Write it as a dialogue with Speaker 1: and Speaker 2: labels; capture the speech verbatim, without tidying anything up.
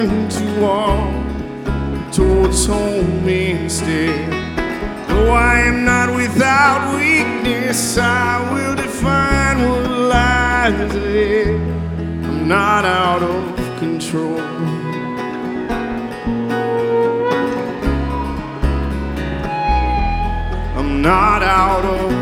Speaker 1: to walk towards home instead. Though I am not without weakness, I will define what lies ahead. I'm not out of control. I'm not out of